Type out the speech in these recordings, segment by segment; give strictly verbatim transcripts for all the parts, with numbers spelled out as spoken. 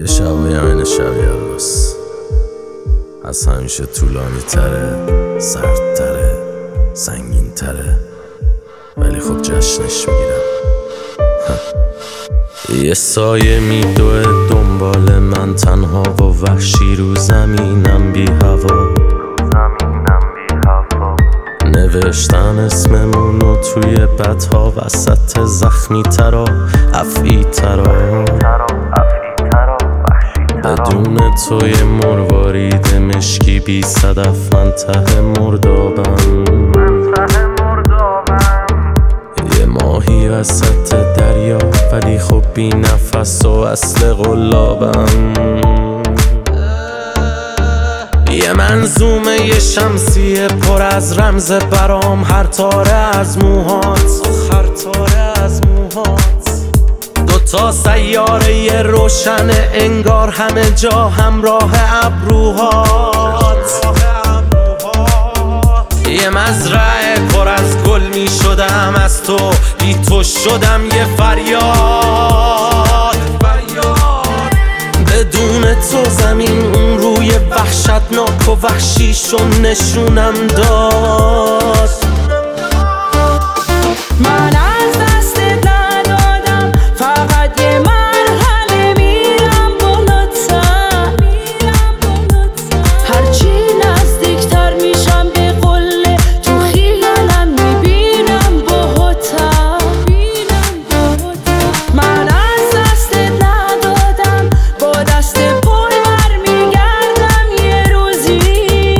یه شبایی هم این شب یلداست، از همیشه طولانی تره، سردتره، سنگین تره، ولی خب جشنش میگیرم. یه سایه میدوه دنبال من تنها و وحشی رو زمینم بی هوا. نوشتم اسممونو توی بدها وسط زخمی ترا افعی ترا. بدون توی مروارید مشکی بی صدف من ته مردابم. یه ماهی وسط دریا ولی خب بی نفس و اصل قلابم. یه منظومه یه شمسیه پر از رمز برام، هر تاره از موهات، هر تاره از موهات. دوتا سیاره یه روشن انگار همه جا همراه ابروهات. یه مزرعه پر از گل می شدم از تو، بی تو شدم یه فریاد. بدون تو زمین اون روی وحشتناک و وحشیشو نشونم داد. من از دستت ندادم، فقط یه مرحله میرم بالاتر. هرچی نزدیکتر میشم به قله تو خیالم میبینم باهاتر. من از دستت ندادم، با دست پر برمیگردم یه روزی.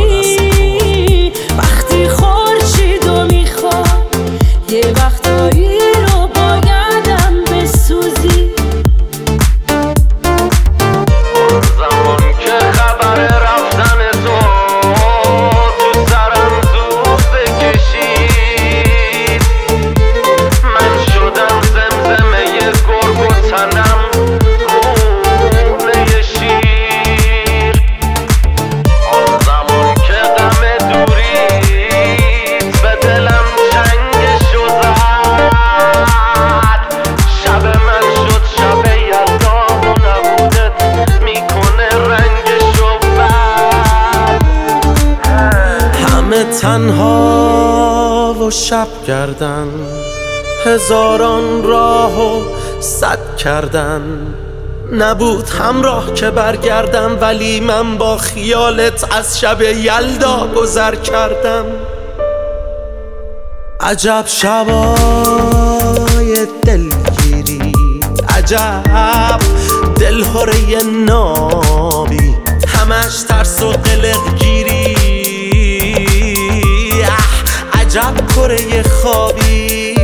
وقتی خورشیدو میخوام یه وقتایی رو بایدم بسوزی. اون زمان که خبر رفتن تو تو سرم زود بکشید، من شدم زمزمه گرگ و تنم خونه شیر. اون زمان که غم دوریت به دلم چنگشو زد، شب من شد شب یلدا و نبودت میکنه رنگشو بد. همه تنها و شب کردن، هزاران راهو صد کردن. نبود همراه که برگردم ولی من با خیالت از شب یلدا گذر کردم. عجب شبای دلگیری، عجب دلهوره نابی، همش ترس و قلق گیری. عجب کره خوابی.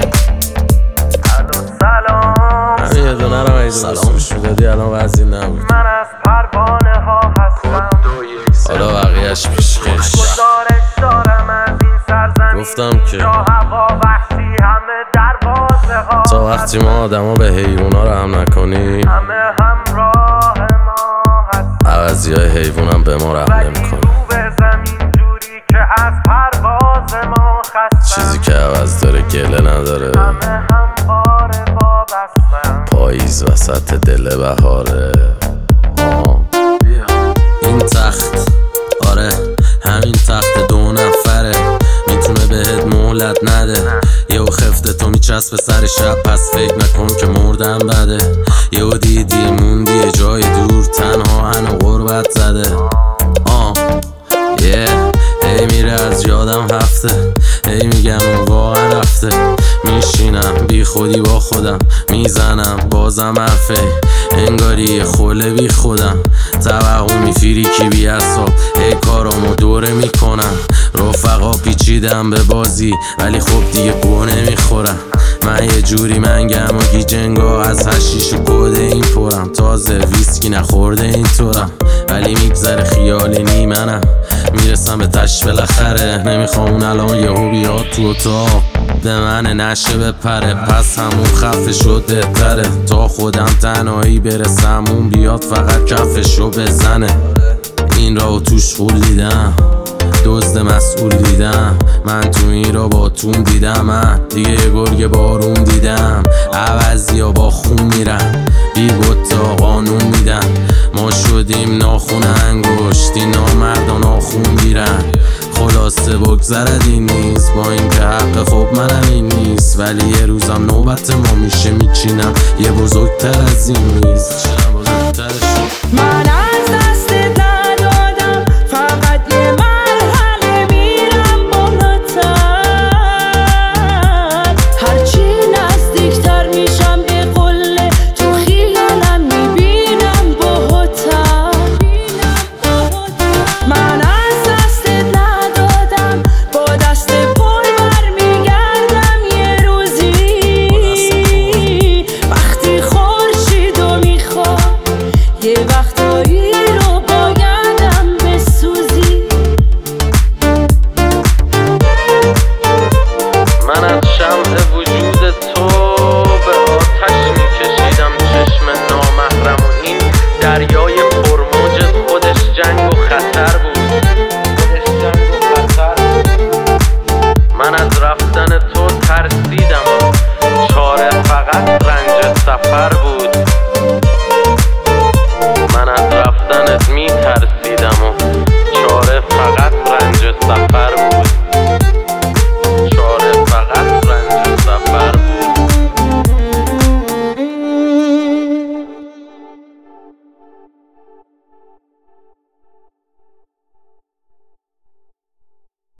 همین یه دونه رو ایزو سلامش میدادی الان وزی نبود. من از پروانه ها هستم، حالا بقیهش پیشکش. گزارش دارم از این سرزمین، گفتم که جا هوا وحشی همه دروازه ها. تا وقتی ما آدم ها به حیونا رحم نکنی، همه همراه ما هستن، عوضی های حیوان هم به ما رحم ولی نمی کنی. رو به زمین جوری که از پرواز ما خستم. چیزی که عوض داره گله نداره. همه همواره وابستم. پاییز وسط دل بهاره. آه. این تخت، آره همین تخت دو نفره، میتونه بهت مهلت نده. یهو خفته تو میچسبه سر شب، پس فکر نکن که مردم بده. یهو دیدی موندی یه جای دور، تنها هنو غربت زده. آه یه هی میره از یادم هفته، هی میگم اون واقعا رفته. میشینم بی خودی با خودم، میزنم بازم حرفه، انگاری خوله بی خودم. توقع میفیری کی بی اصاب، هی کارامو دوره میکنم. رفقا پیچیدم به بازی ولی خب دیگه گوه نمیخورم. من یه جوری منگم و گیجنگا از هشیش و کده این پرم. تازه ویسکی نخورده این طورم ولی میگذره خیالی نیمنم. میرسم به تش بالاخره، نمیخوام اون الان یهو بیاد تو اتاق به من نشه بپره. پس همون خفه شده تره تا خودم تنهایی برسم، اون بیاد فقط کفشو بزنه. این راو توش خول دیدم، دزد مسئول دیدم. من تو این را با تون دیدم، من دیگه گرگ بارون دیدم. عوضی ها با خون میرن، بی بطا قانون میدن. ما شدیم ناخون انگشتی، نامردان آخون میرن. خلاصه بگذرد این نیست، با این که حق خب منم این نیست، ولی یه روزم نوبت ما میشه میچینم یه بزرگتر از این میز. من